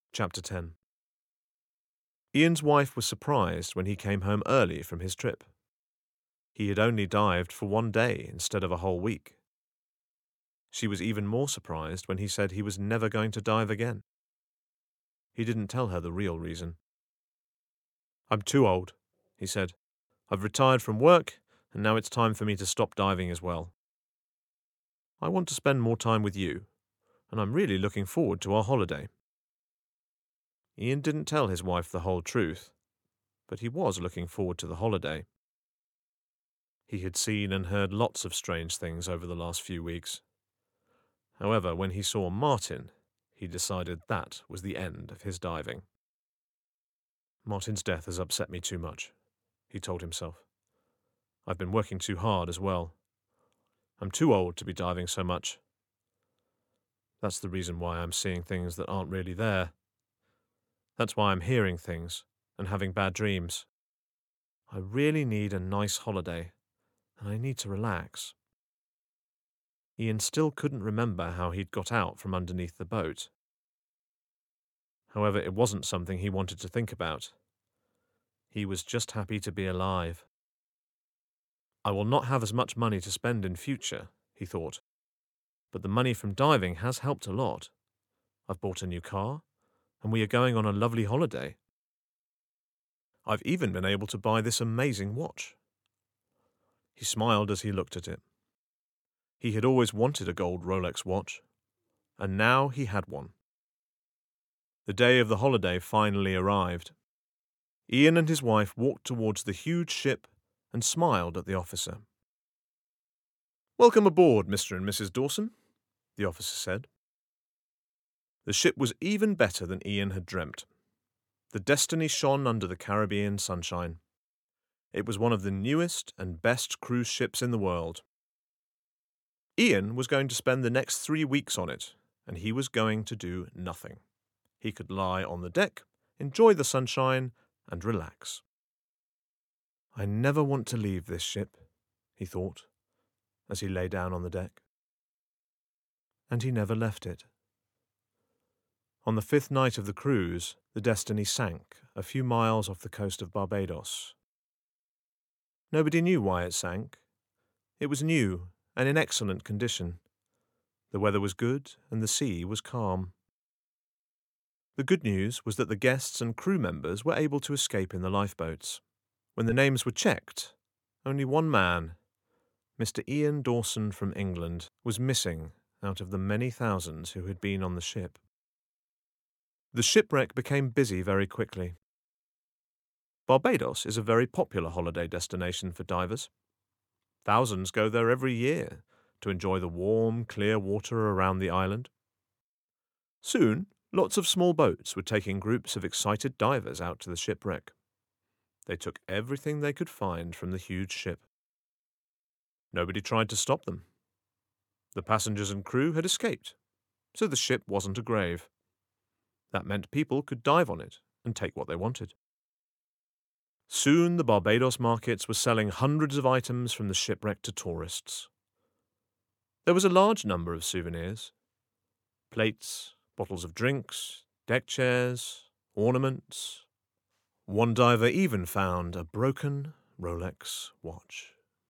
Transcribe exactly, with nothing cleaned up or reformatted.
Chapter ten. Ian's wife was surprised when he came home early from his trip. He had only dived for one day instead of a whole week. She was even more surprised when he said he was never going to dive again. He didn't tell her the real reason. "I'm too old," he said. "I've retired from work, and now it's time for me to stop diving as well. I want to spend more time with you, and I'm really looking forward to our holiday." Ian didn't tell his wife the whole truth, but he was looking forward to the holiday. He had seen and heard lots of strange things over the last few weeks. However, when he saw Martin, he decided that was the end of his diving. "Martin's death has upset me too much," he told himself. "I've been working too hard as well. I'm too old to be diving so much. That's the reason why I'm seeing things that aren't really there. That's why I'm hearing things and having bad dreams. I really need a nice holiday, and I need to relax." Ian still couldn't remember how he'd got out from underneath the boat. However, it wasn't something he wanted to think about. He was just happy to be alive. "I will not have as much money to spend in future," he thought, "but the money from diving has helped a lot. I've bought a new car, and we are going on a lovely holiday. I've even been able to buy this amazing watch." He smiled as he looked at it. He had always wanted a gold Rolex watch, and now he had one. The day of the holiday finally arrived. Ian and his wife walked towards the huge ship and smiled at the officer. "Welcome aboard, Mister and Missus Dawson," the officer said. The ship was even better than Ian had dreamt. The Destiny shone under the Caribbean sunshine. It was one of the newest and best cruise ships in the world. Ian was going to spend the next three weeks on it, and he was going to do nothing. He could lie on the deck, enjoy the sunshine, and relax. "I never want to leave this ship," he thought, as he lay down on the deck. And he never left it. On the fifth night of the cruise, the Destiny sank a few miles off the coast of Barbados. Nobody knew why it sank. It was new and in excellent condition. The weather was good and the sea was calm. The good news was that the guests and crew members were able to escape in the lifeboats. When the names were checked, only one man, Mister Ian Dawson from England, was missing out of the many thousands who had been on the ship. The shipwreck became busy very quickly. Barbados is a very popular holiday destination for divers. Thousands go there every year to enjoy the warm, clear water around the island. Soon, lots of small boats were taking groups of excited divers out to the shipwreck. They took everything they could find from the huge ship. Nobody tried to stop them. The passengers and crew had escaped, so the ship wasn't a grave. That meant people could dive on it and take what they wanted. Soon the Barbados markets were selling hundreds of items from the shipwreck to tourists. There was a large number of souvenirs: plates, bottles of drinks, deck chairs, ornaments. One diver even found a broken Rolex watch.